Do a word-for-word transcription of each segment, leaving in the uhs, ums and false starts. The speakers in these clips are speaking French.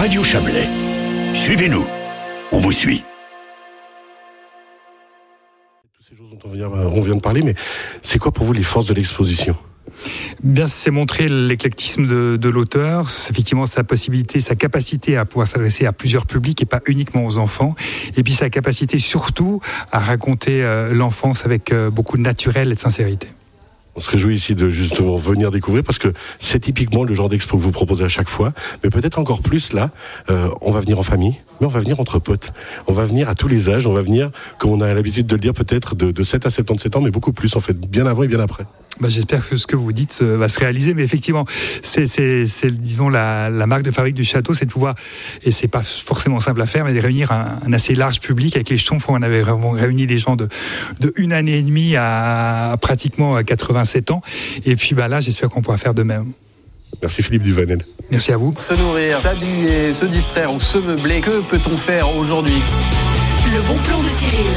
Radio Chablais. Suivez-nous. On vous suit. Toutes ces choses dont on vient, on vient de parler, mais c'est quoi pour vous les forces de l'exposition ? Bien, c'est montrer l'éclectisme de, de l'auteur, effectivement sa possibilité, sa capacité à pouvoir s'adresser à plusieurs publics et pas uniquement aux enfants, et puis sa capacité surtout à raconter euh, l'enfance avec euh, beaucoup de naturel et de sincérité. On se réjouit ici de justement venir découvrir parce que c'est typiquement le genre d'expo que vous proposez à chaque fois, mais peut-être encore plus là, euh, on va venir en famille, mais on va venir entre potes. On va venir à tous les âges, on va venir, comme on a l'habitude de le dire, peut-être de, de sept à soixante-dix-sept ans, mais beaucoup plus en fait, bien avant et bien après. Bah, j'espère que ce que vous dites euh, va se réaliser, mais effectivement, c'est, c'est, c'est disons la, la marque de fabrique du château, c'est de pouvoir, et c'est pas forcément simple à faire, mais de réunir un, un assez large public. Avec les Schtroumpfs, on avait vraiment réuni des gens de, de une année et demie à, à pratiquement quatre-vingt-sept ans, et puis bah là, j'espère qu'on pourra faire de même. Merci Philippe Duvanel. Merci à vous. Se nourrir, s'habiller, se distraire ou se meubler, que peut-on faire aujourd'hui ? Le bon plan de Cyril.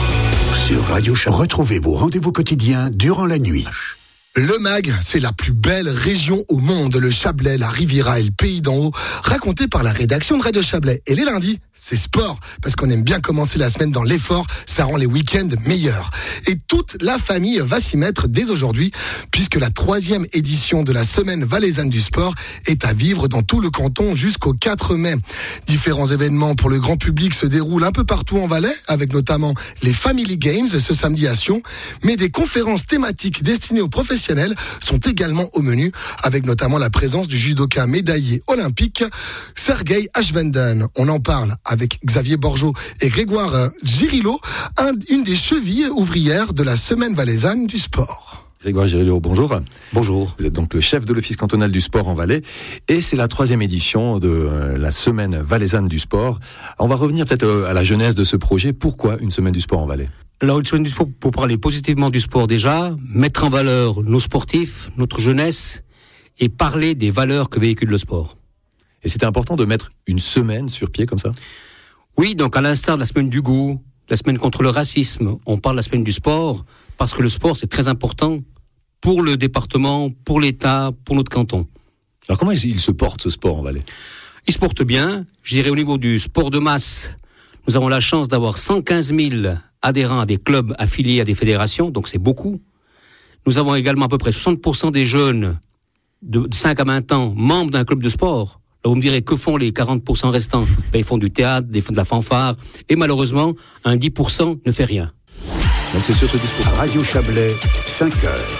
Sur Radio Chablais, retrouvez vos rendez-vous quotidiens durant la nuit. Le Mag, c'est la plus belle région au monde, le Chablais, la Riviera et le Pays d'en haut, raconté par la rédaction de Radio Chablais. Et les lundis, c'est sport, parce qu'on aime bien commencer la semaine dans l'effort, ça rend les week-ends meilleurs. Et toute la famille va s'y mettre dès aujourd'hui, puisque la troisième édition de la Semaine valaisanne du sport est à vivre dans tout le canton jusqu'au quatre mai. Différents événements pour le grand public se déroulent un peu partout en Valais, avec notamment les Family Games ce samedi à Sion, mais des conférences thématiques destinées aux professionnels sont également au menu, avec notamment la présence du judoka médaillé olympique Sergei Ashvenden. On en parle avec Xavier Borgeot et Grégoire Girillo, un, une des chevilles ouvrières de la Semaine valaisanne du sport. Grégoire Girillo, bonjour. Bonjour. Vous êtes donc le chef de l'Office cantonal du sport en Valais et c'est la troisième édition de la Semaine valaisanne du sport. On va revenir peut-être à la genèse de ce projet. Pourquoi une Semaine du sport en Valais ? Alors, une semaine du sport, pour parler positivement du sport déjà, mettre en valeur nos sportifs, notre jeunesse, et parler des valeurs que véhicule le sport. Et c'était important de mettre une semaine sur pied comme ça ? Oui, donc à l'instar de la semaine du goût, la semaine contre le racisme, on parle de la semaine du sport, parce que le sport c'est très important pour le département, pour l'État, pour notre canton. Alors comment il se porte ce sport en Valais ? Il se porte bien, je dirais au niveau du sport de masse, nous avons la chance d'avoir cent quinze mille adhérents à des clubs affiliés à des fédérations, donc c'est beaucoup. Nous avons également à peu près soixante pour cent des jeunes de cinq à vingt ans membres d'un club de sport. Là, vous me direz, que font les quarante pour cent restants ? Ben, ils font du théâtre, ils font de la fanfare, et malheureusement, un dix pour cent ne fait rien. Donc c'est sur ce dix pour cent. Radio Chablais, cinq heures.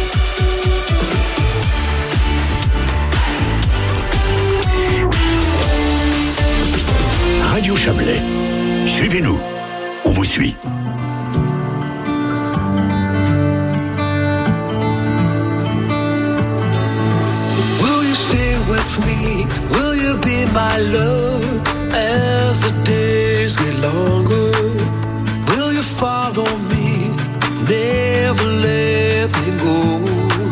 Radio Chablais, suivez-nous. On vous suit. Will you stay with me? Will you be my love as the days get longer? Will you follow me? Never let me go.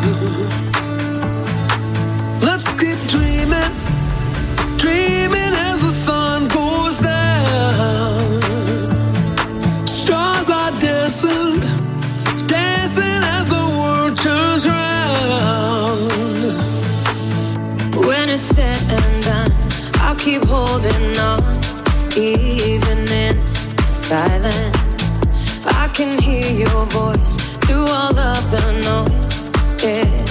Let's keep dreaming, dreaming as the sun goes down. Stars are dancing, dancing as the world turns round. When it's said and done, I'll keep holding on, even in silence. I can hear your voice through all of the noise. Yeah,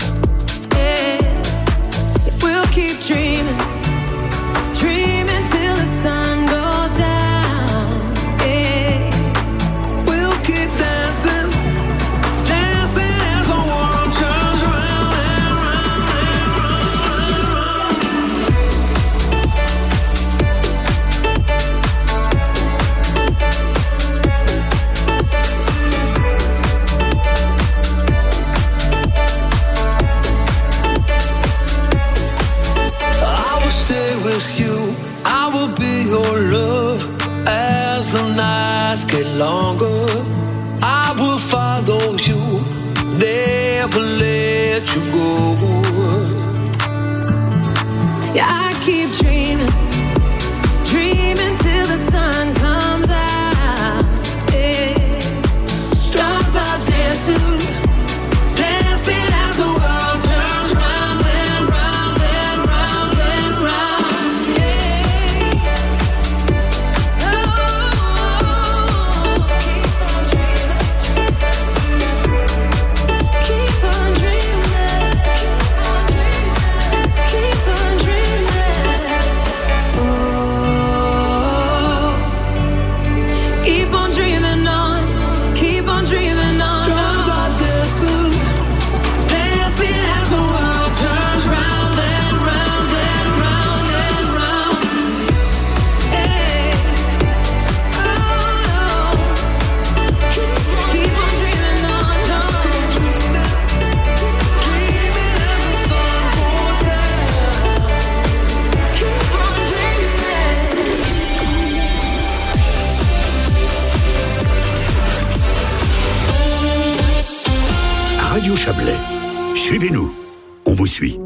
yeah. We'll keep dreaming, dreaming till the sun goes down. Yeah, we'll keep dancing, dancing as the world turns round and round and round. I will stay with you, I will be your love as the nights get longer. I will follow you, never let you go. yeah. I keep dreaming, dreaming till the sun comes out. Yeah, Stars are dancing, dancing as the world turns round and round and round and round. yeah. Suivez-nous, on vous suit.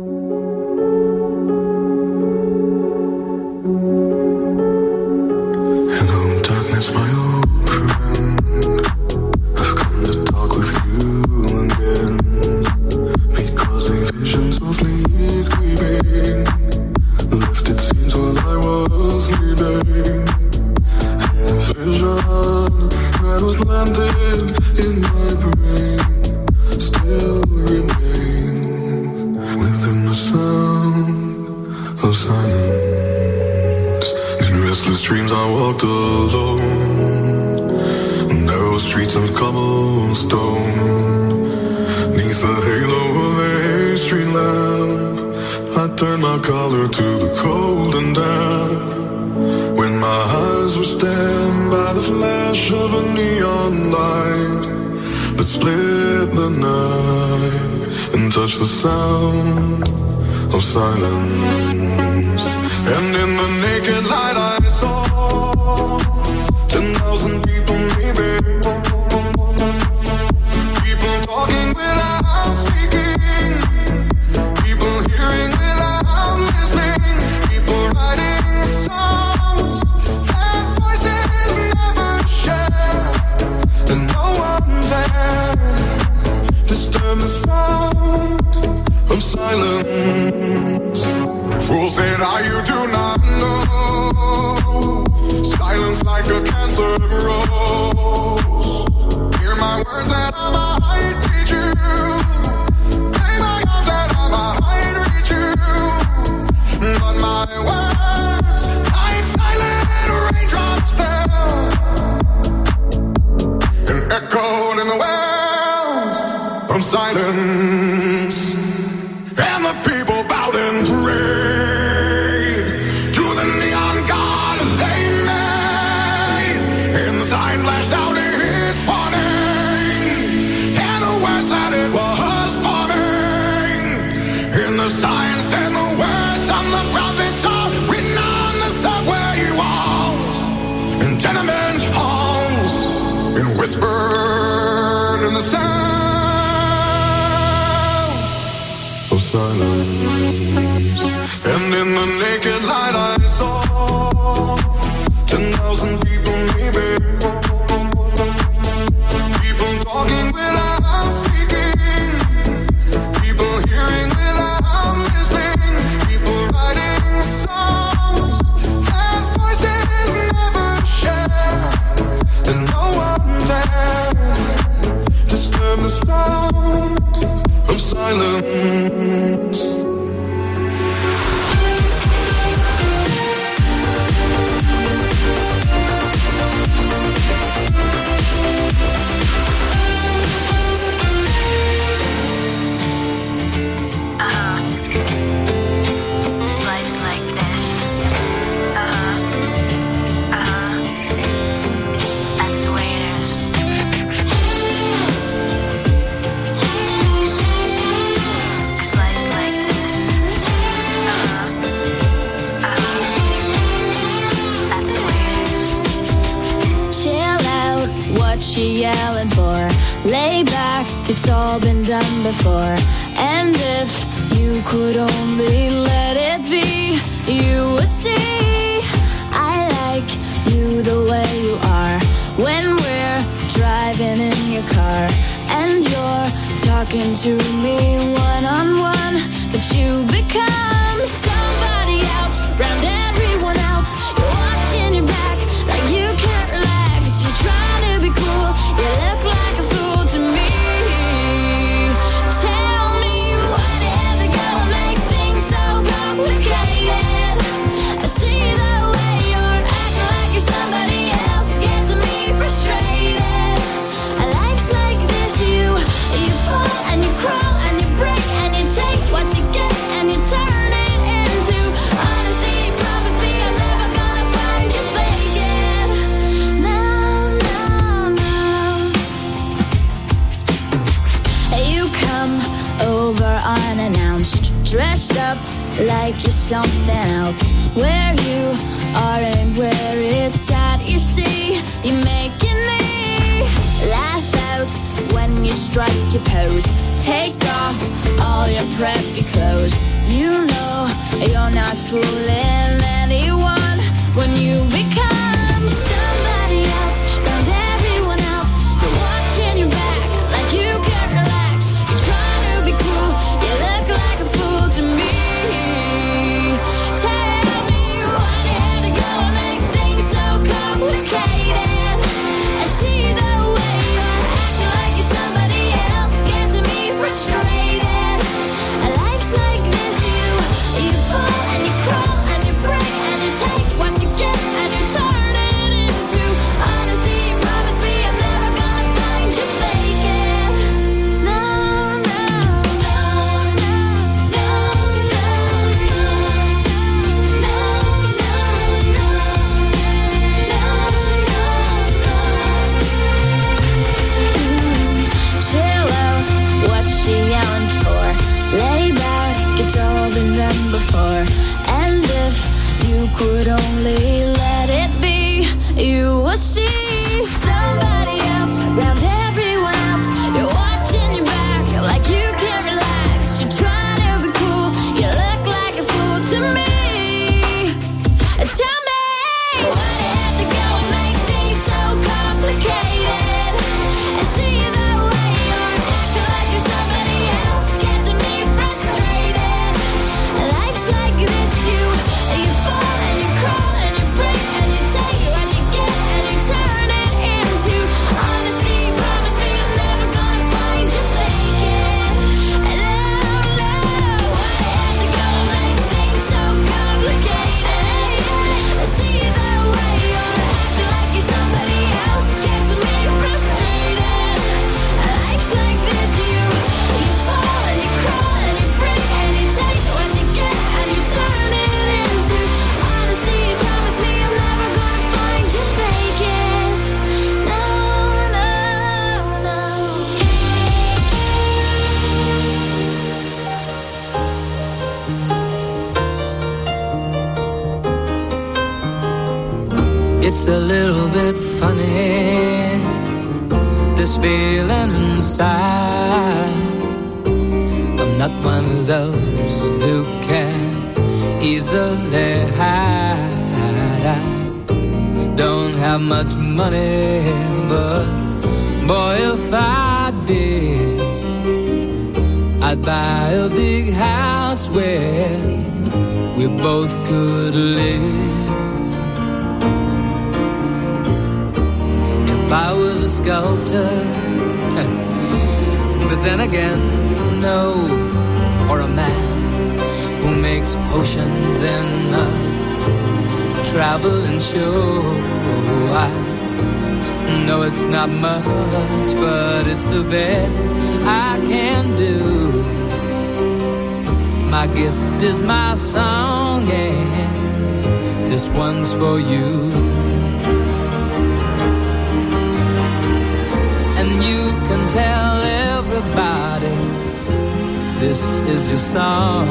Hello, darkness, my old friend. I've come to talk with you again. Because a vision softly creeping left its scenes while I was sleeping. And the vision that was planted in my brain still remains within the sound of silence. In restless dreams I walked alone, narrow streets of cobblestone, neath the halo of a street lamp. I turned my collar to the cold and damp, when my eyes were stabbed by the flash of a neon light that split the night and touched the sound of silence. And in the naked light I saw ten thousand people maybe, people talking without speaking, people hearing without listening, people writing songs that voices never share, and no one dared disturb the sound of silence. Fools said, "Ah, you do not know. Silence like a cancer grows. Hear my words that I might teach you. Play my arms that I might reach you. But my words, like silent raindrops, fell and echoed in the wells of silence. And the people bowed and prayed to the neon god they made. And the sign flashed out its warning, and the words that it was forming. And the sign said the words on the prophets are written on the subway walls and tenement halls, and whispered in the sound of silence. And in the naked light I saw ten thousand people maybe, people talking without speaking, people hearing without listening, people writing songs that voices never share, and no one dared disturb the sound of silence. She yelling for, lay back, it's all been done before. And if you could only let it be, you would see I like you the way you are. When we're driving in your car and you're talking to me one on one, but you become somebody else round everyone else. You're watching your back like you can't relax. You're trying to be cool, you look like a fool to me. Tell me whatever gonna make things so complicated. I see the way you're acting like you're somebody else, gets me frustrated. Life's like this, you you fall and you crawl and you break and you take what you get and you turn it into honesty. Promise me I'm never gonna find you faking. No, no, no. You come over unannounced, dressed up like you're something else. Where you are and where it's at, you see, you're making me laugh out floats when you strike your pose. Take off all your preppy clothes. You know you're not fooling anyone when you become somebody else. Found everyone else. You're watching your back like you can't relax. You're trying to be cool. You look like a fool to me. Tell me why you had to go and make things so complicated. I see the way you're acting like you're somebody else. Getting me frustrated. Life's like this, you you fall and you crawl and you break and you take what you get and you turn it into honesty. Promise me I'm never gonna find you faking. No, no, no, no, no, no, no, no, no, no. Chill out, what she yelling for? Lay back, it's all been done before. And if you could only let it be, you will see somebody else round everyone else. You're watching your back like you can't relax. You're trying to be cool, you look like a fool to me. Tell me why you have to go and make things so complicated. I see the way you're acting like you're somebody else. Getting me frustrated. Life's like this, you you fall and you crawl and you break and you take what you get and you turn it into honesty. Promise me I'm never gonna find you faking. Love, love, why you have to go and make things so complicated? I see the way you're acting like you're somebody else. Getting me frustrated. Life's like this, you you fall and you crawl and you break and you take what you get and you turn it into honesty. Promise me I'm never gonna find you faking. No, no, no. It's a little bit funny, this feeling inside. I'm not one of those who can easily hide. I don't have much money, but boy, if I did, I'd buy a big house where we both could live. If I was a sculptor, but then again, no, or a man who makes potions in a traveling show. I know it's not much, but it's the best I can do. My gift is my song, and this one's for you. And you can tell everybody this is your song.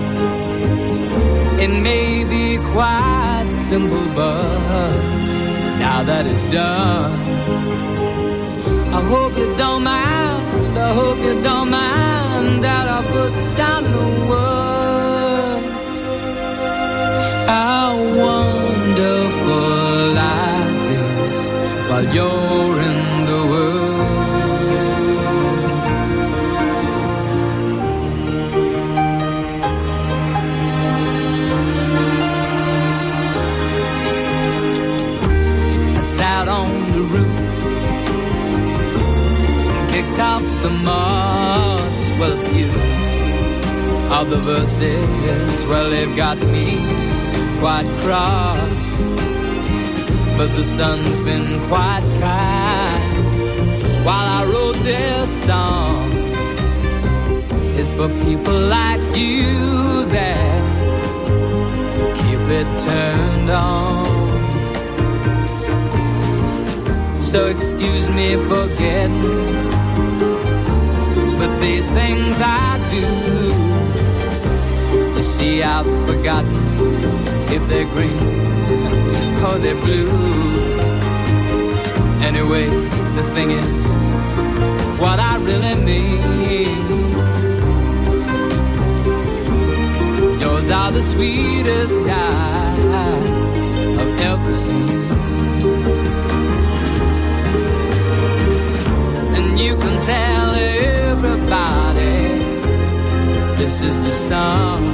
It may be quite simple, but now that it's done, I hope you don't mind, I hope you don't mind that I put down in the words how wonderful life is while you're in the world. Sat on the roof, kicked out the moss. Well, a few of the verses, well, they've got me quite cross. But the sun's been quite kind while I wrote this song. It's for people like you that keep it turned on. So excuse me for getting, but these things I do, you see I've forgotten if they're green or they're blue. And Anyway, the thing is, what I really mean, yours are the sweetest eyes I've ever seen. And you can tell everybody this is the song.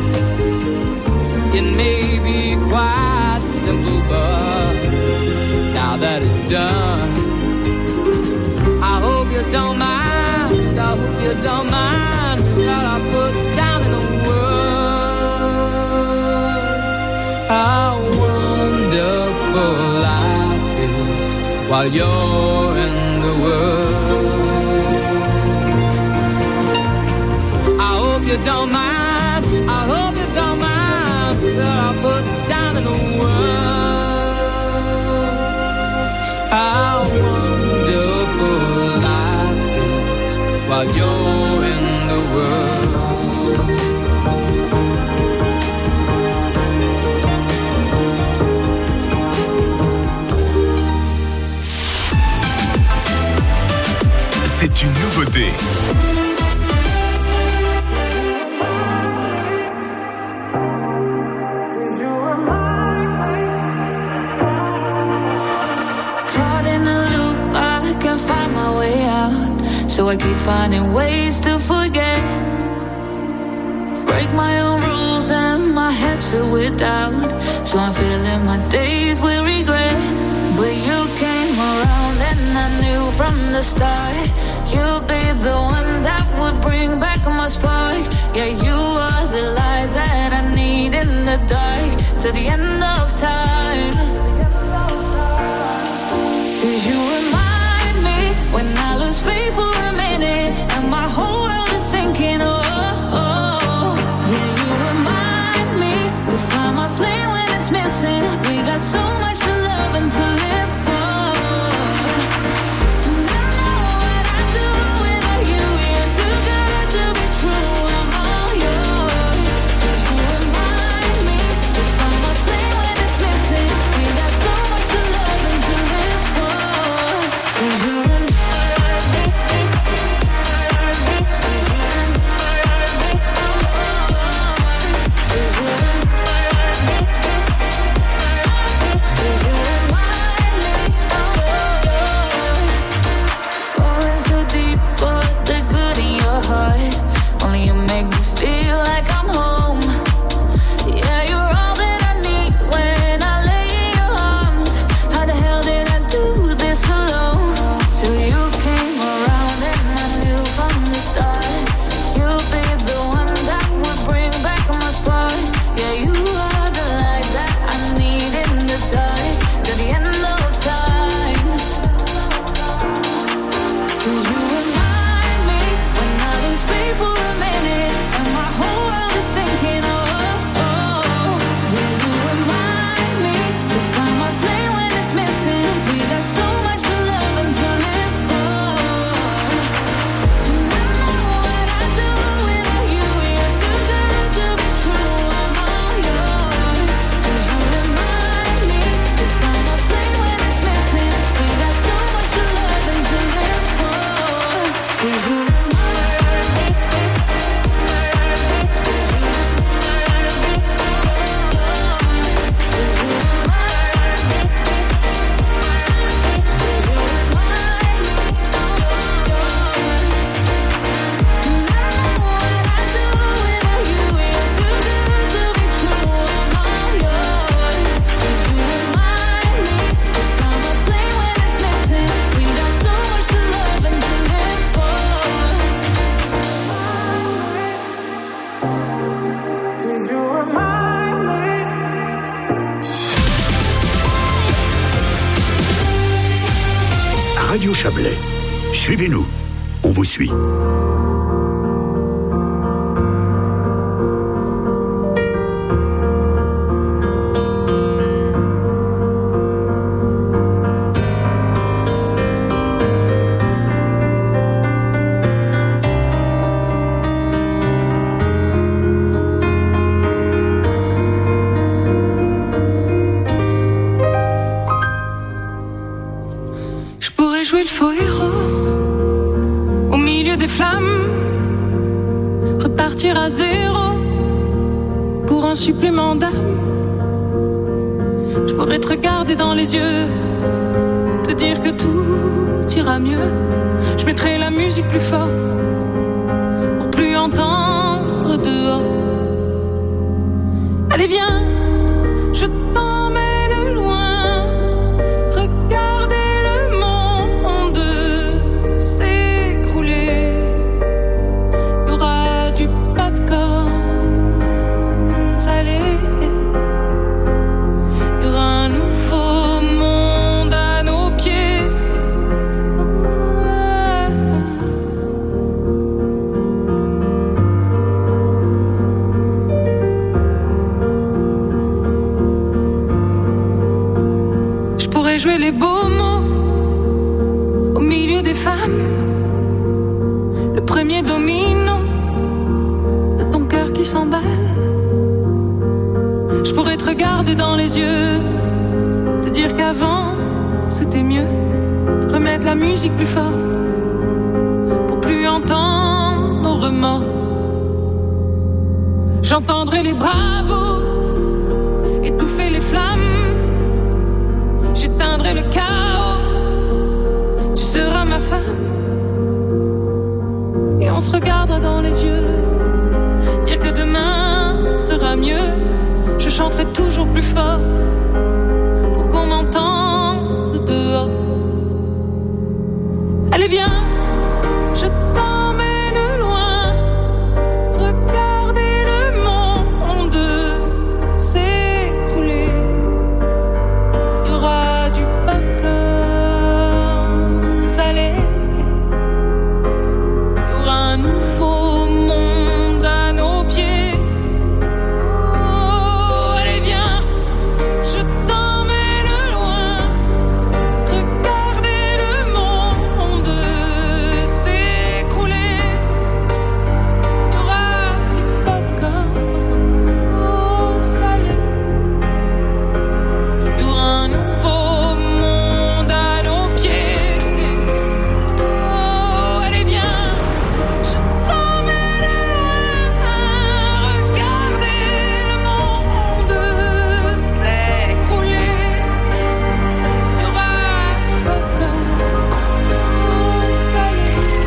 It may be quite simple, but now that it's done, I hope you don't mind, I hope you don't mind that I put down in the words how wonderful life is while you're in the world. I hope you don't mind, I hope you don't mind that I put down in the words how wonderful life is while you're in the world. C'est une nouveauté. So I keep finding ways to forget. Break my own rules and my head's filled with doubt. So I'm filling my days with regret. But you came around and I knew from the start you'd be the one that would bring back my spark. Yeah, you are the light that I need in the dark to the end of time. 'Cause you remind me when I lose faith for a minute and my whole world is sinking. Oh, oh, yeah, you remind me to find my flame when it's missing. We got so much to love and to live for. And I know what I do without you. You're too good to be true. I'm all yours. 'Cause you remind me to find my flame when it's missing. We got so much to love and to live for. 'Cause you remind me. Only you make me feel like I'm home. Yeah, you're all that I need when I lay in your arms. How the hell did I do this alone? Till you came around and I knew from the start you'd be the one that would bring back my spark. Yeah, you are the light that I need in the dark to the end of time. 'Cause you remind me when I lose faith for a minute and my whole world is sinking. Oh, oh, yeah, you remind me to find my flame when it's missing. We got so much to love and to live for. And I know what I do without you. You're too good to be true. I'm all yours. 'Cause you remind me to find my flame when it's missing. We got so much to love and to live for. 'Cause you Radio Chablais. Suivez-nous. On vous suit. supplément d'âme. Je pourrais te regarder dans les yeux, te dire que tout ira mieux. Je mettrai la musique plus fort pour plus entendre dehors. Allez viens, je t'emmène loin, regarder le monde s'écrouler. Il y aura du popcorn salé, il y aura un nouveau monde à nos pieds. Je pourrais jouer les beaux mots au milieu des femmes, le premier domino de ton cœur qui s'emballe. Je pourrais te regarder dans les yeux, te dire qu'avant c'était mieux, remettre la musique plus fort pour plus entendre nos remords. J'entendrai les bravos étouffer les flammes, j'éteindrai le chaos, tu seras ma femme. Et on se regardera dans les yeux, dire que demain sera mieux. Je chanterai toujours plus fort pour qu'on m'entende dehors. Allez viens, je t'emmène loin, regarder le monde s'écrouler. Il y aura du popcorn salé, il y aura un nouveau monde à nos pieds. Oh, allez viens, je t'emmène loin, regarder le monde s'écrouler. Il y aura du popcorn salé, il y aura un nouveau monde à nos pieds. Oh, allez viens, je t'emmène loin, regarder le monde s'écrouler. Il y aura du popcorn salé,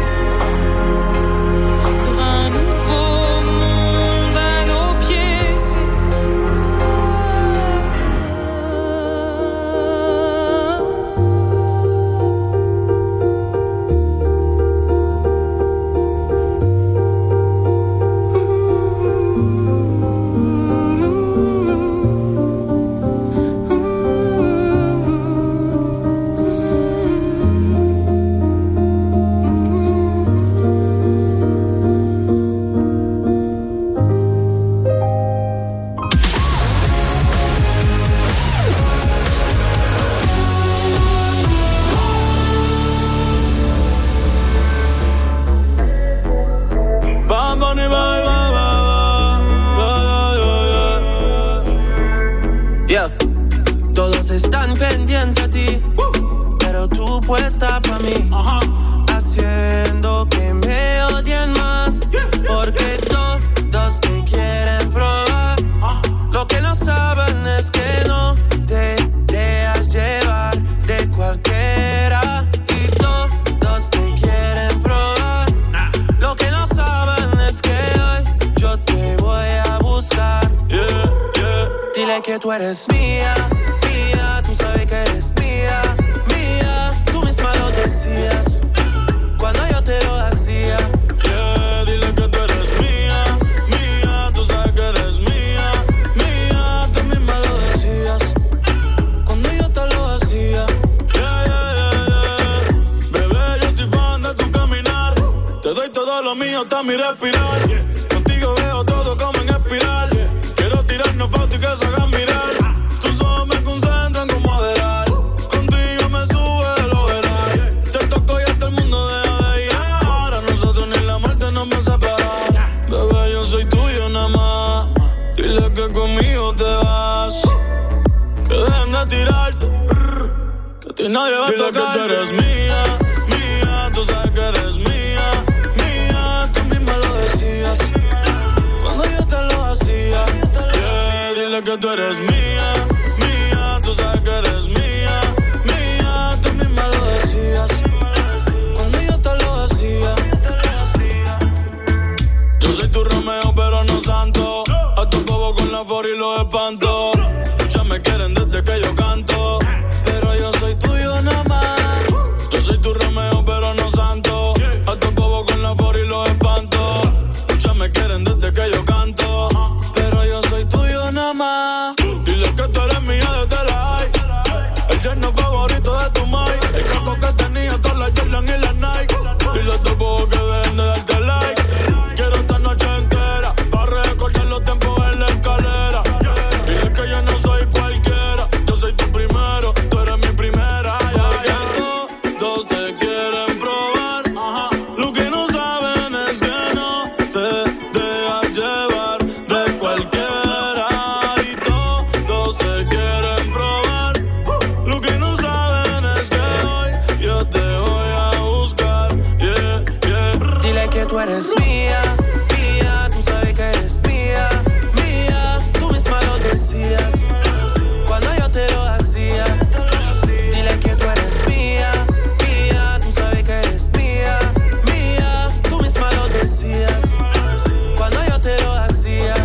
il y aura un nouveau monde à nos pieds. Bad Bunny, bye, bye, bye, bye, yeah, yeah, yeah. Todos están pendientes a ti, pero tú puesta pa' mí, haciendo que me odien más, porque todos te quieren probar. Lo que no saben es que no te dejas llevar de cualquiera, y todos te quieren probar. Lo que no saben es que hoy yo te voy a buscar. Yeah, yeah. Dile que tú eres mía, mía, tú sabes que eres mía, mía. Tú misma lo decías cuando yo te lo hacía. Yeah, dile que tú eres mía, mía, tú sabes que eres mía, mía. Tú misma lo decías cuando yo te lo hacía. Yeah, yeah, yeah, yeah. Bebé, yo soy fan de tu caminar. Te doy todo lo mío hasta mi respirar. Contigo veo todo como en espiral. Quiero tirarnos fotos y que se hagan mirar. Tus ojos me concentran como adelar. Contigo me sube el overall. Te toco y hasta el mundo deja de llegar. A nosotros ni la muerte nos va a separar. Bebé, yo soy tuyo nada más. Dile que conmigo te vas. Que dejen de tirarte, que a ti nadie va a tocar. Dile que tú eres mía, mía, tú sabes que eres mía, mía. Tú misma lo decías cuando yo te lo hacía. Yeah. Dile que tú eres mía, mía, tú sabes que eres mía, mía, tú misma lo decías, cuando yo te lo decía. Yo soy tu Romeo pero no santo, a tu bobo con la for y los espanto. Muchas me quieren desde que yo canto, pero yo soy tuyo nada más. Yo soy tu Romeo pero no santo, a tu bobo con la for y los espanto. Muchas me quieren desde que yo canto, pero yo soy tuyo nada más. Dile que tú eres mía desde la high, el yerno favorito de tu mai, el caco que tenía todas las Jordan y las Nike. Dile a tu bobo que dejen de darte like. Quiero esta noche entera para recordar los tiempos en la escalera. Dile que yo no soy cualquiera, yo soy tu primero, tú eres mi primera. Ya, ya. Todos te quieren probar, lo que no saben es que no te dejas llevar de cualquiera. Y todos te quieren probar, lo que no saben es que hoy yo te voy a buscar. Yeah, yeah. Dile que tú eres mía, mía, tú sabes que eres mía, mía, tú misma lo decías, cuando yo te lo hacía. Dile que tú eres mía, mía, tú sabes que eres mía, mía, tú misma lo decías, cuando yo te lo hacía.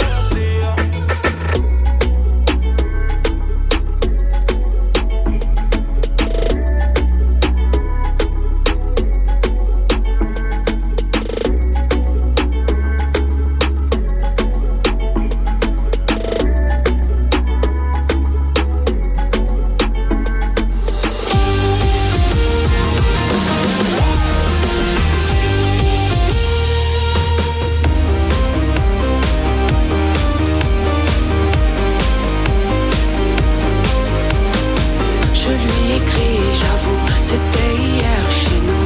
Je lui écris, j'avoue, c'était hier chez nous.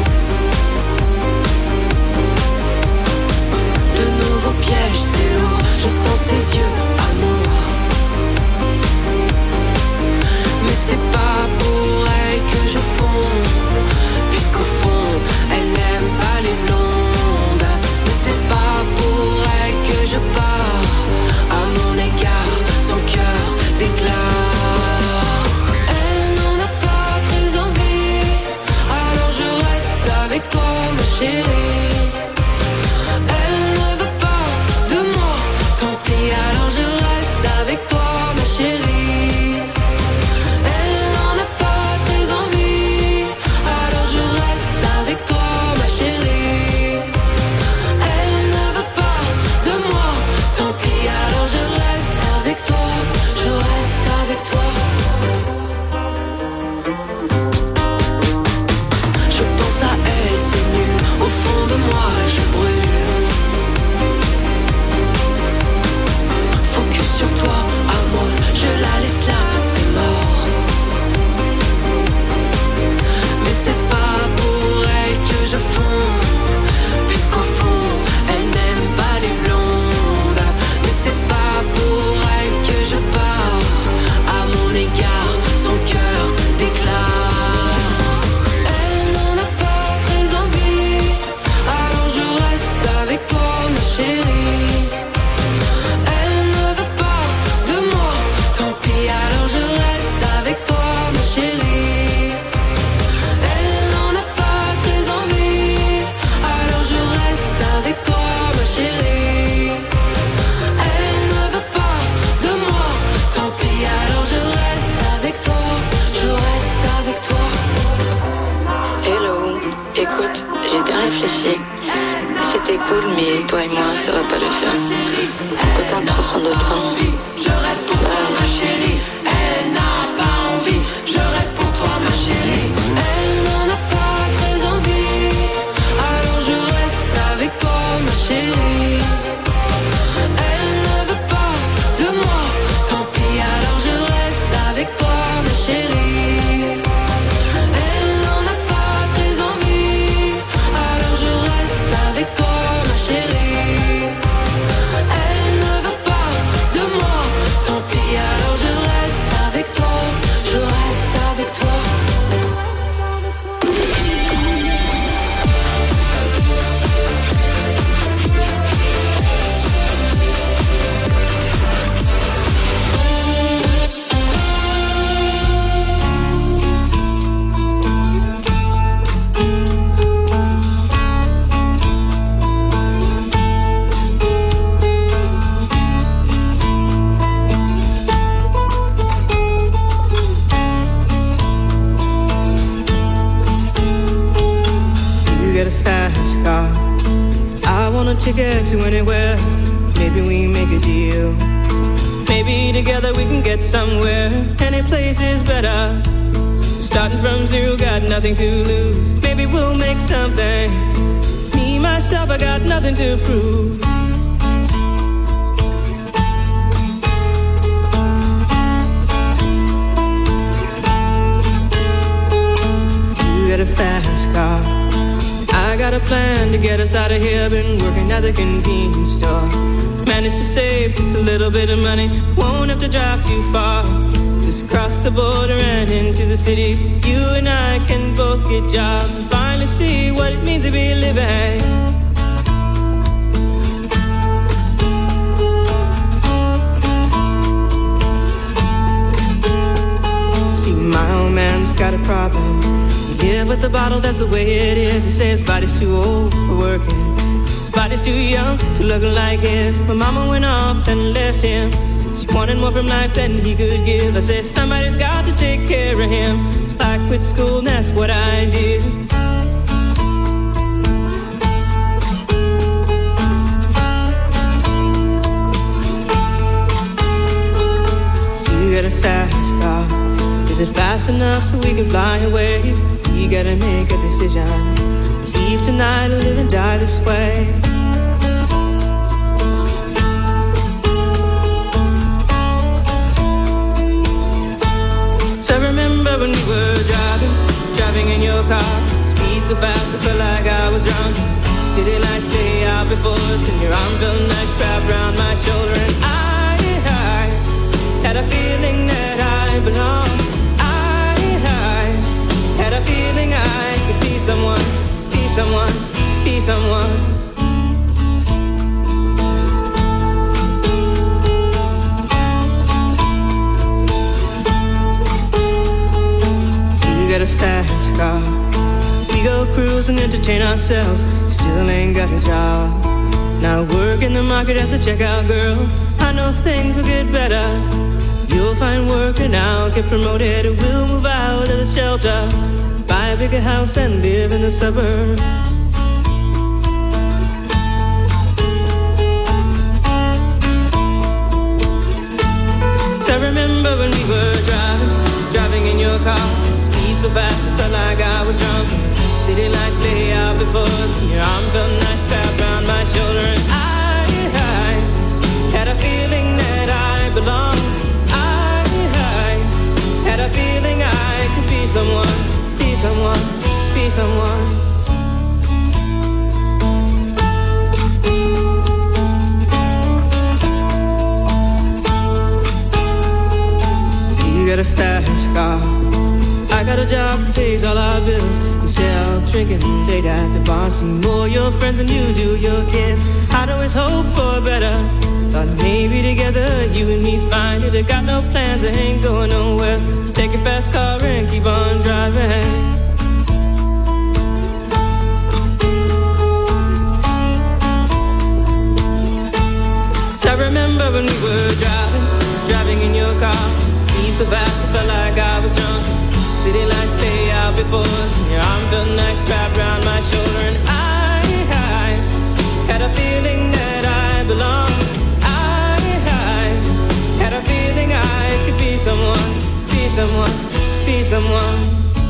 De nouveaux pièges, c'est lourd, je sens ses yeux, amour. Mais c'est pas pour elle que je fonds, puisqu'au fond, elle n'aime pas les blondes. Mais c'est pas pour elle que je pars, à mon égard, son cœur déclare. Avec toi ma chérie, elle ne veut pas de moi, tant pis alors je reste avec toi ma chérie. Elle n'en a pas très envie, alors je reste avec toi ma chérie. Elle ne veut pas de moi, tant pis alors je reste avec toi, je reste avec toi. Je pense à elle, c'est nul, au fond de moi je brûle. Focus sur toi, amour, je la laisse là, c'est mort. Mais c'est pas pour elle que je fonds, puisqu'au fond, elle n'aime pas les blondes. Mais c'est pas pour elle que je pars, à mon égard, son cœur déclare. Avec toi ma chérie, elle ne veut pas de moi, tant pis alors je reste avec toi ma chérie. Elle n'en a pas très envie, alors je reste avec toi ma chérie. Elle ne veut pas de moi, tant pis alors je reste avec toi, je reste avec toi. Hello, écoute, j'ai bien réfléchi. C'était cool, mais toi et moi, ça va pas le faire. En tout cas, prends soin de toi. Je reste pour toi, ma chérie. Elle n'a pas envie. Je reste pour toi, ma chérie. Elle n'en a pas très envie, alors je reste avec toi, ma chérie. Elle ne veut pas de moi, tant pis, alors je reste avec toi, ma chérie. Elle n'en a pas très envie, alors je reste avec toi, ma chérie. Elle ne veut pas de moi, ticket to anywhere. Maybe we make a deal. Maybe together we can get somewhere. Any place is better. Starting from zero, got nothing to lose. Maybe we'll make something. Me, myself, I got nothing to prove. You got a fast car. I got a plan to get us out of here. Been working at the convenience store. Managed to save just a little bit of money. Won't have to drive too far. Just cross the border and into the city. You and I can both get jobs and finally see what it means to be living. See, my old man's got a problem. Yeah, but the bottle, that's the way it is. He says his body's too old for working. His body's too young to look like his. My mama went off and left him. She wanted more from life than he could give. I said somebody's got to take care of him. So I quit school and that's what I did. You got a fast car. Is it fast enough so we can fly away? You gotta make a decision. Leave tonight or live and die this way. So I remember when we were driving, driving in your car. Speed so fast I felt like I was drunk. City lights lay out before us, and your arm felt nice wrapped around my shoulder. And I, I had a feeling that I belonged. I, I had a feeling I could be someone, be someone, be someone. You got a fast car. We go cruise and entertain ourselves. Still ain't got a job. Now work in the market as a checkout girl. I know things will get better. You'll find work and I'll get promoted. We'll move out of the shelter, buy a bigger house and live in the suburbs. So I remember when we were driving, driving in your car. Speed so fast I felt like I was drunk. City lights lay out before us, and your arm felt nice wrapped around my shoulder. And I, I had a feeling that I belonged. I, I had a feeling I could be someone, be someone, be someone. You got a fast car. I got a job that pays all our bills. Instead of drinking late at the bar, see more your friends than you do your kids. I'd always hope for better. Thought maybe together you and me find it. I got no plans, I ain't going nowhere. So take your fast car and keep on driving. So I remember when we were driving, driving in your car. Speed so fast I felt like I was drunk. City lights lay out before us, and your arm felt nice wrapped around my shoulder. And I, I had a feeling that I belonged. I, I had a feeling I could be someone, be someone, be someone.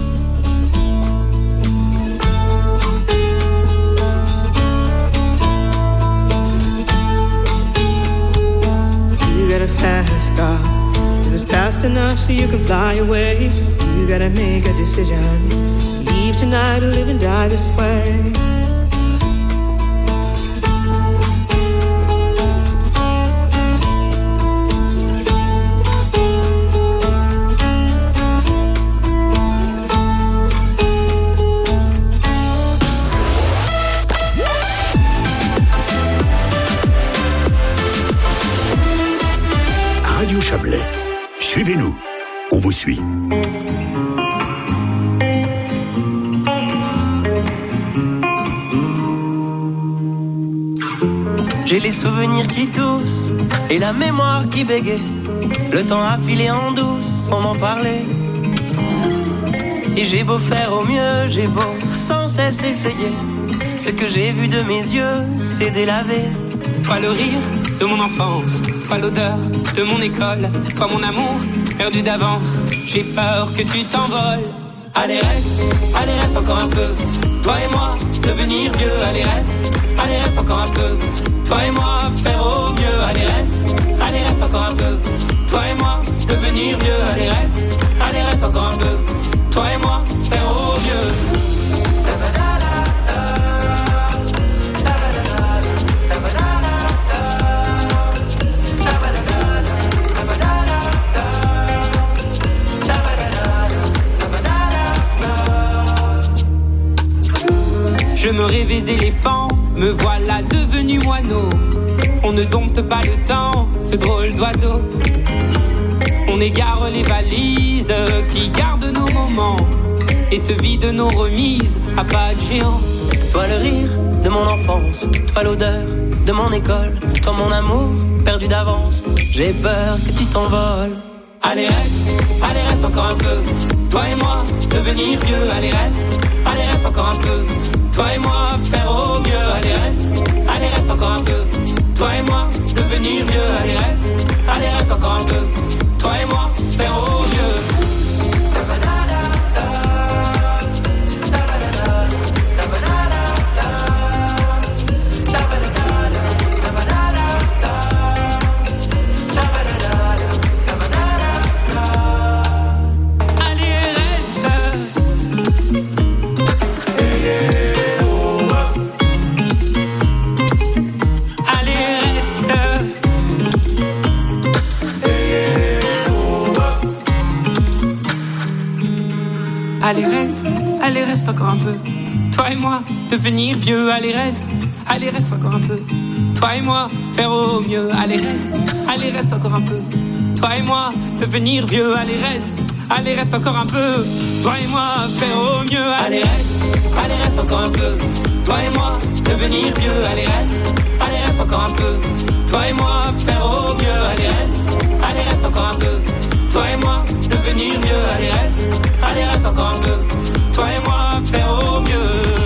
You got a fast car. Is it fast enough so you can fly away? You gotta make a decision. Leave tonight or live and die this way. Radio Chablais. Suivez-nous. On vous suit. J'ai les souvenirs qui toussent et la mémoire qui bégaye. Le temps a filé en douce sans m'en parler. Et j'ai beau faire au mieux, j'ai beau sans cesse essayer. Ce que j'ai vu de mes yeux, c'est délavé. Toi le rire de mon enfance, toi l'odeur de mon école, toi mon amour perdu d'avance. J'ai peur que tu t'envoles. Allez reste, allez reste encore un peu. Toi et moi, devenir vieux. Allez reste, allez reste encore un peu. Toi et moi, faire au mieux. Allez reste, allez reste encore un peu. Toi et moi, devenir vieux. Allez reste, allez reste encore un peu. Toi et moi, faire au mieux. Je me rêvais éléphant, me voilà devenu moineau. On ne dompte pas le temps, ce drôle d'oiseau. On égare les valises qui gardent nos moments et se vident nos remises à pas de géant. Toi le rire de mon enfance, toi l'odeur de mon école, toi mon amour perdu d'avance. J'ai peur que tu t'envoles. Allez reste, allez reste encore un peu. Toi et moi, devenir vieux. Allez reste, allez reste encore un peu. Toi et moi, faire au mieux. Allez reste, allez reste encore un peu. Toi et moi, devenir vieux. Allez reste, allez reste encore un peu. Toi et moi, faire au mieux. Allez reste, allez reste encore un peu. Toi et moi, devenir vieux. Allez reste, allez reste encore un peu. Toi et moi, faire au mieux. Allez reste, allez reste encore un peu. Toi et moi, devenir vieux. Allez reste, allez reste encore un peu. Toi et moi, faire au mieux. Allez reste, allez reste encore un peu. Toi et moi, devenir vieux. Allez reste, allez reste encore un peu. Toi et moi, faire au mieux. Allez reste, allez reste encore un peu. Toi et moi, devenir mieux. Allez reste, allez reste encore un peu. Toi et moi, faire au mieux.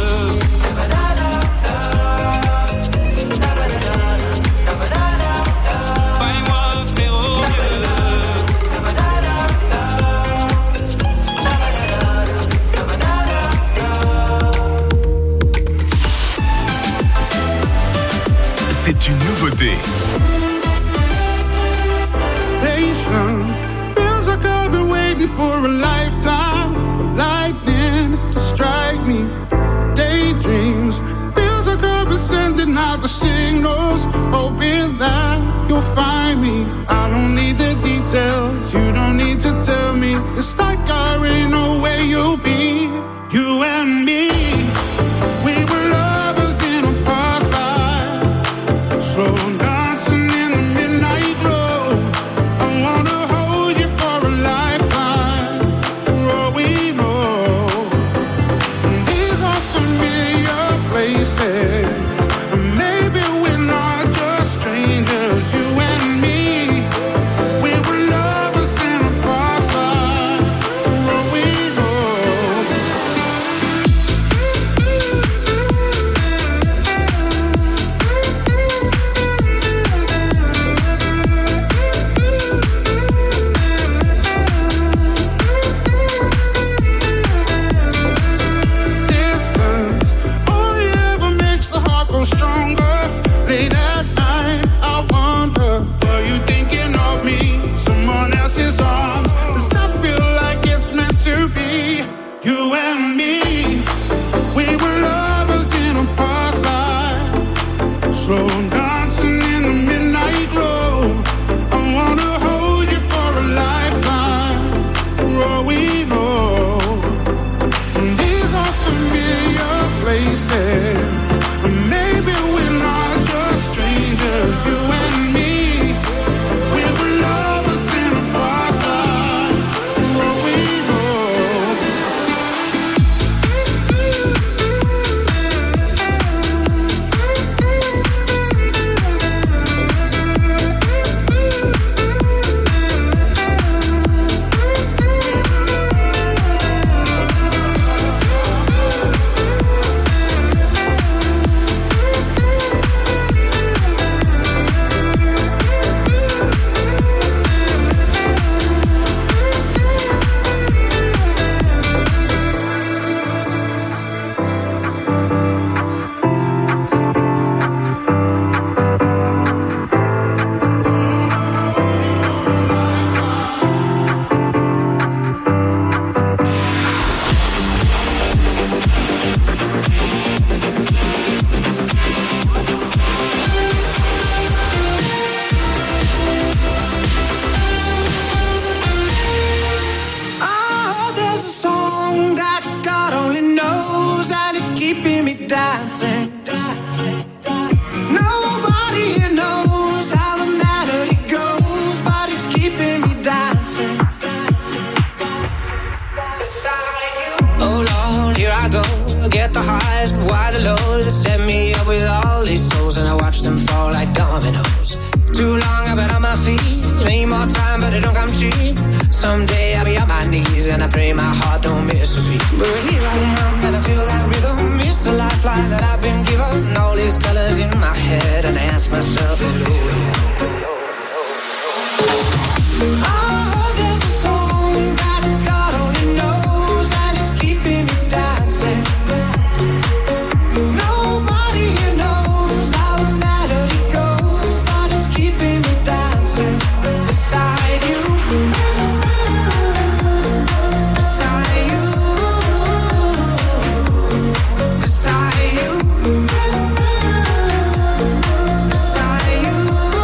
C'est une nouveauté. Patience feels like I've been waiting for a lifetime for lightning to strike me. Daydreams feels like I've been sending out the signals, hoping that you'll find me. I don't need the details, you don't need to tell me. It's like I already know where you'll be. You and me, we were lovers in a past life, slow dancing in the midnight glow. I wanna hold you for a lifetime, for all we know. These are familiar places, maybe we're not just strangers. You and me, we were lovers in a past life, for all we know. Distance only ever makes the heart grow stronger. Late at night, I wonder, are you thinking of me? Someone else's arms. Does that feel like it's meant to be? You and me, we were lovers in a past life, slow dancing in the midnight glow. I wanna hold you for a lifetime, for all we know. These are familiar places, maybe we're not just strangers. You and me, we were lovers in a past life, for all we know. the highs, but why the lows? That set me up with all these souls, and I watch them fall like dominoes. Too long I've been on my feet, need more time, but it don't come cheap. Someday I'll be on my knees, and I pray my heart don't miss a beat. But here I am, and I feel that rhythm. It's a lifeline that I've been given. All these colors in my head, and I ask myself, is it over yet? Oh, there's a song that God only knows, and it's keeping me dancing. Nobody here knows how the melody goes, but it's keeping me dancing beside you, beside you, beside you, beside you.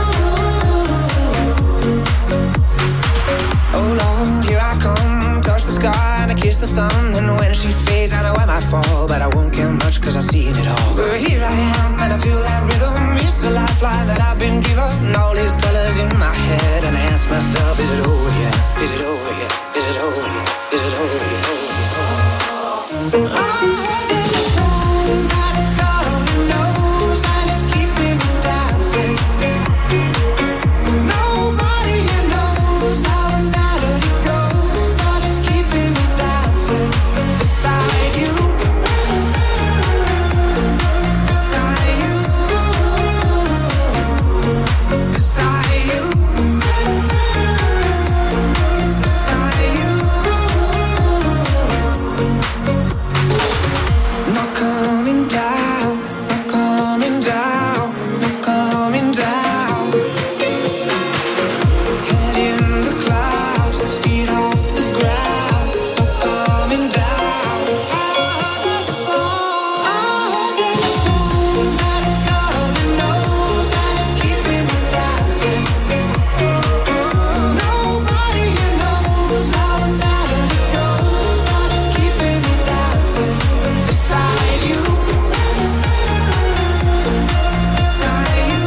Oh Lord, here I come, touch the sky and I kiss the sun. And when she fades, I know I might fall, but I won't care much cause I've seen it all. But here I am and I feel that rhythm. It's a lifeline that I've been given. All these colors in my head, and I ask myself, is it over yet? Is it over yet? Is it over yet? Is it over yet? Oh, there's a song that God only knows, and it's keeping me dancing. Nobody here knows how the melody goes, but it's keeping me dancing beside you, beside you, beside you, beside you. Not coming down, not coming down, not coming down. Head in the clouds, feet off the ground, not coming down. Oh, there's a song, oh, there's a song that God only knows, and it's keeping me dancing. Nobody here knows how the melody goes, but it's keeping me dancing beside you, beside you,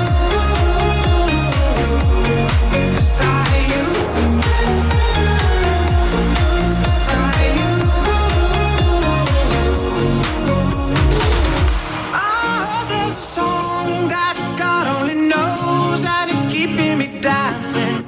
beside you, beside you. Oh, there's a song that God only knows, and it's keeping me dancing.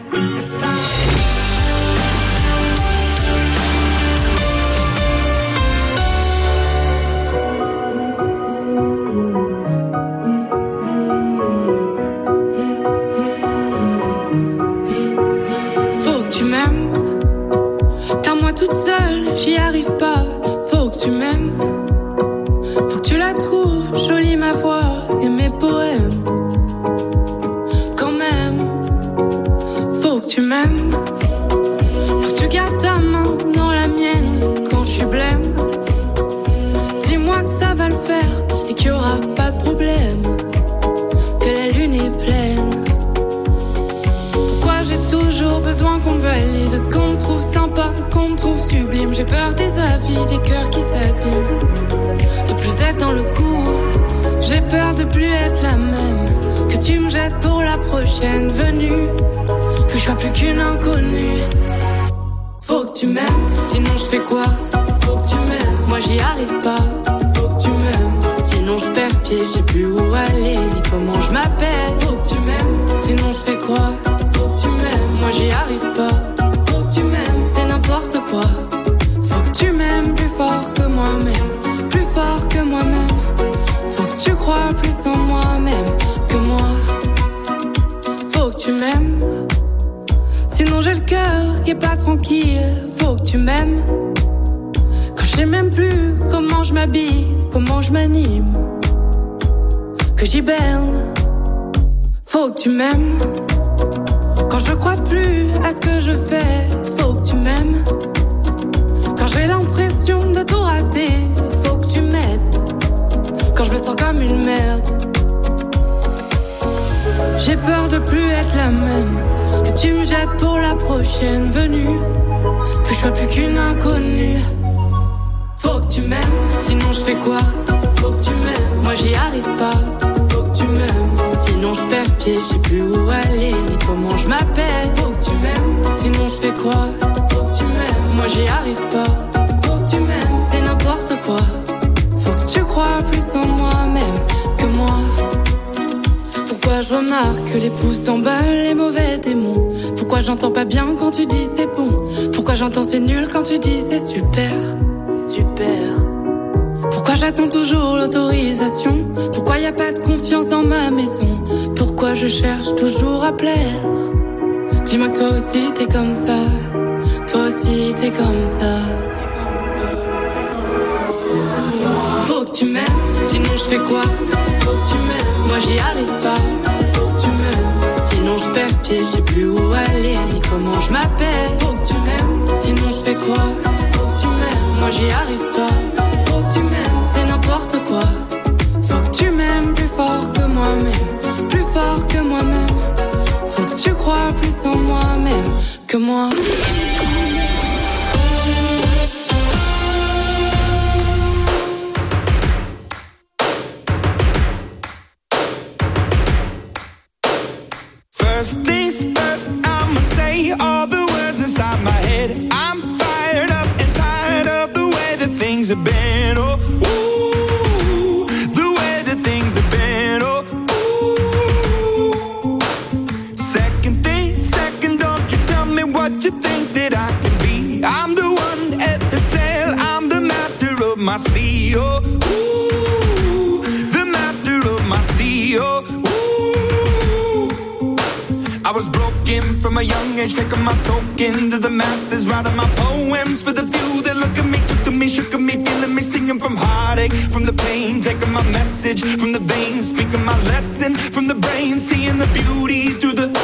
Faut que tu m'aimes, car moi toute seule, j'y arrive pas. Faut que tu m'aimes, faut que tu la trouves jolie ma voix et mes poèmes. Quand même, faut que tu m'aimes, faut que tu gardes ta main dans la mienne quand je suis blême. Dis-moi que ça va le faire et qu'il y aura pas de problème, que la lune est pleine. Pourquoi j'ai toujours besoin qu'on me valide, qu'on me trouve sympa, qu'on me trouve sublime. J'ai peur des avis, des cœurs qui s'abîment, de plus être dans le coup. J'ai peur de plus être la même, que tu me jettes pour la prochaine venue, que je sois plus qu'une inconnue. Faut que tu m'aimes, sinon je fais quoi? Faut que tu m'aimes, moi j'y arrive pas. Faut que tu m'aimes, sinon je perds pied, j'ai plus où aller, ni comment je m'appelle. Faut que tu m'aimes, sinon je fais quoi? Faut que tu m'aimes, moi j'y arrive pas. Faut que tu m'aimes, c'est n'importe quoi. Faut que tu m'aimes plus fort que moi-même, plus fort que moi-même. Faut que tu crois plus en moi-même que moi. Faut que tu m'aimes, sinon j'ai le cœur qui est pas tranquille. Faut que tu m'aimes, quand je sais même plus comment je m'habille, comment je m'anime, que j'hiberne. Faut que tu m'aimes, quand je crois plus à ce que je fais. Faut que tu m'aimes, quand j'ai l'impression de tout rater. Faut que tu m'aides, quand je me sens comme une merde. J'ai peur de plus être la même, que tu me jettes pour la prochaine venue, que je sois plus qu'une inconnue. Faut que tu m'aimes, sinon je fais quoi? Faut que tu m'aimes, moi j'y arrive pas. Faut que tu m'aimes, sinon je perds pied, je sais plus où aller, ni comment je m'appelle. Faut que tu m'aimes, sinon je fais quoi? Faut que tu m'aimes, moi j'y arrive pas. Faut que tu m'aimes, c'est n'importe quoi. Faut que tu crois je remarque que les pouces s'emballent les mauvais démons? Pourquoi j'entends pas bien quand tu dis c'est bon? Pourquoi j'entends c'est nul quand tu dis c'est super? C'est super. Pourquoi j'attends toujours l'autorisation? Pourquoi y a pas de confiance dans ma maison? Pourquoi je cherche toujours à plaire? Dis-moi que toi aussi t'es comme ça. Toi aussi t'es comme ça. Faut que tu m'aimes, sinon je fais quoi? Faut que tu m'aimes, moi j'y arrive pas. Faut que tu m'aimes, sinon je perds pied. Je sais plus où aller, ni comment je m'appelle. Faut que tu m'aimes, sinon je fais quoi? Faut que tu m'aimes, moi j'y arrive pas. Faut que tu m'aimes, c'est n'importe quoi. Faut que tu m'aimes plus fort que moi-même. Plus fort que moi-même. Faut que tu crois plus en moi-même que moi. First things first, I'ma say all the words inside my head. I'm fired up and tired of the way that things have been. Oh, ooh, the way that things have been. Oh, ooh. Second thing, second, don't you tell me what you think that I can be. I'm the one at the sail, I'm the master of my sea. Oh, ooh, the master of my sea. Oh, I was broken from a young age, taking my soak into the masses, writing my poems for the few that look at me, took to me, shook at me, feeling me, singing from heartache, from the pain, taking my message from the veins, speaking my lesson from the brain, seeing the beauty through the.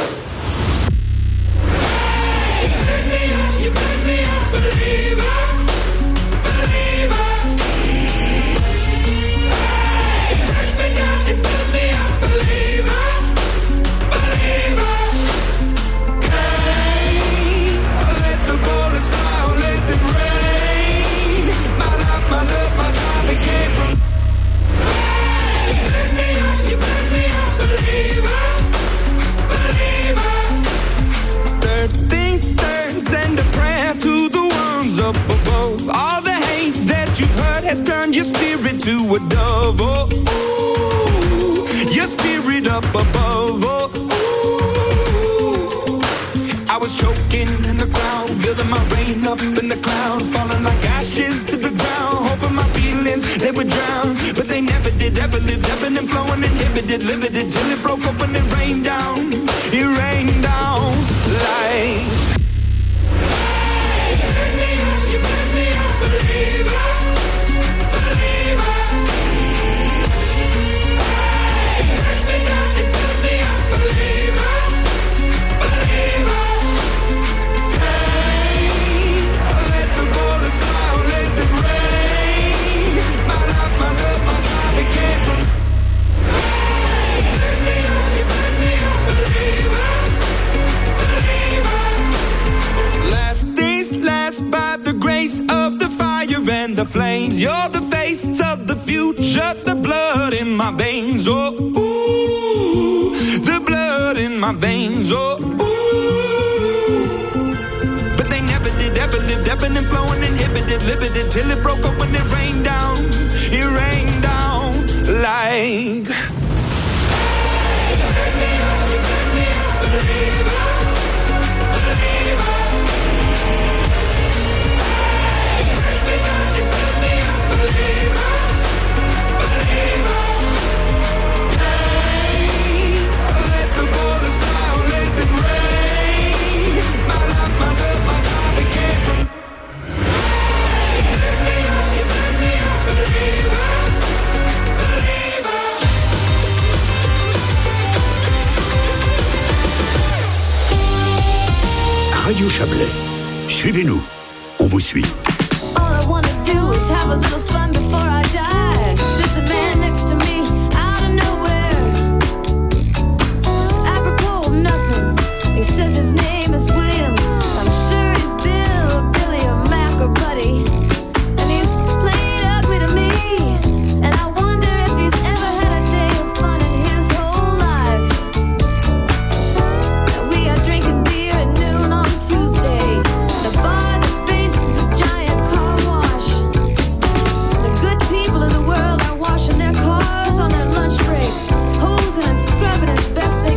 Hey, you pick me up, you pick me up, believer, believer. Hey, you pick me up, you pick me up, believer, believer. Up above, all the hate that you've heard has turned your spirit to a dove. Oh, ooh, your spirit up above. Oh, ooh. I was choking in the crowd, building my rain up in the cloud, falling like ashes to the ground, hoping my feelings they would drown, but they never did. Ever lived, ebbing and flowing, inhibited, limited, till it broke up and it rained down. It rained down like. You make me a believer, believer. Hey, you make me down, you make me a believer, believer. Hey, let the bullets fly, let them rain. My love, my love, my love, it came from. Hey, you make me a, you make me a believer, believer. Last days last by the grace of the fire and the flames. You're the face of the future, the blood in my veins. Oh, ooh, the blood in my veins. Oh, ooh. But they never did, ever lived, ebbing and flowing, inhibited, limited, till it broke up when it rained down. It rained down like. Hey, you make me up, you make me a believer, believer. Radio Chablais. Suivez-nous. On vous suit. All I wanna do is have a little fun before I die. There's a man next to me, out of nowhere. Apropos of nothing. He says his name is William. I'm sure he's Bill, Billy, or Mac, or Buddy. And he's played ugly to me. And I wonder if he's ever had a day of fun in his whole life. And we are drinking beer at noon on Tuesday. The bar that faces a giant car wash. The good people of the world are washing their cars on their lunch break, hosing and scrubbing as best they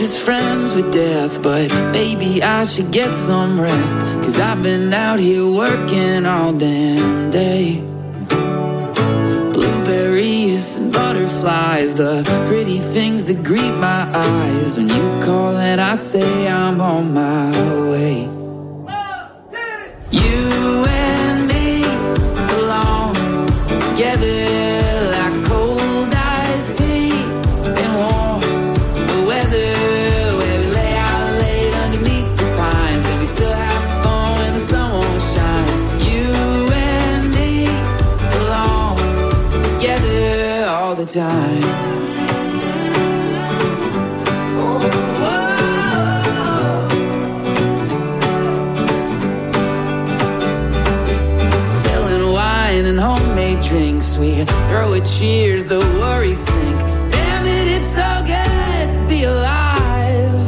is friends with death, but maybe I should get some rest, 'cause I've been out here working all damn day. Blueberries and butterflies, the pretty things that greet my eyes. When you call and I say I'm on my way. You and me belong together like cold iced tea and warm weather, where we lay out late underneath the pines and we still have fun when the sun won't shine. You and me belong together all the time. And homemade drinks, we throw a cheers, the worries sink. Damn it, it's so good to be alive.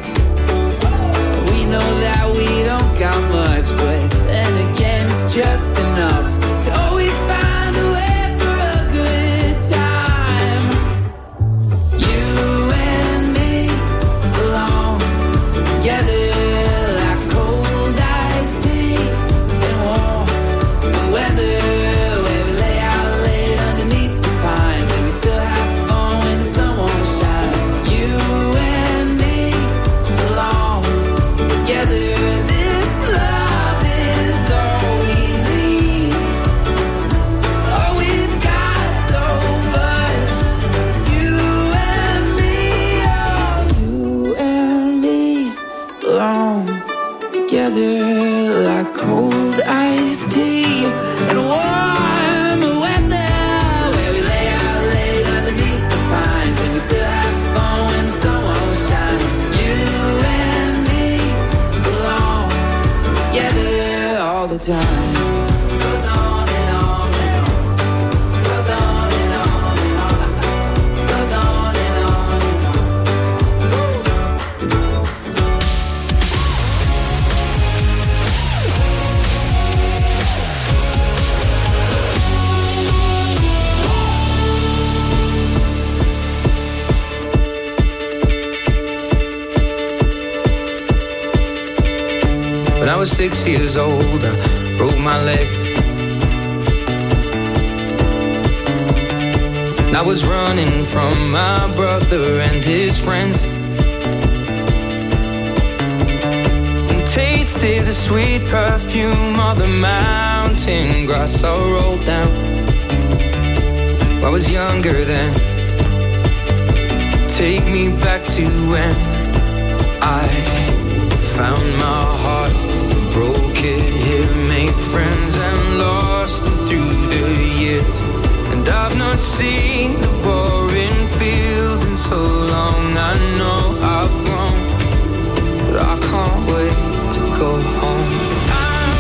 We know that we don't got much, but then again it's just enough to always find a way for a good time. You and me belong together like cold iced tea and warm weather. Like cold iced tea and warm weather, where we lay out late underneath the pines and we still have fun when the sun won't shine. You and me belong together all the time. Goes on and on and on. Goes on and on and on. Goes on and on and on. When I was six years old, I broke my leg. And I was running from my brother and his friends, and tasted the sweet perfume of the mountain grass I rolled down. I was younger then. Take me back to when I found my heart, broke it here, made friends and lost them through the years. And I've not seen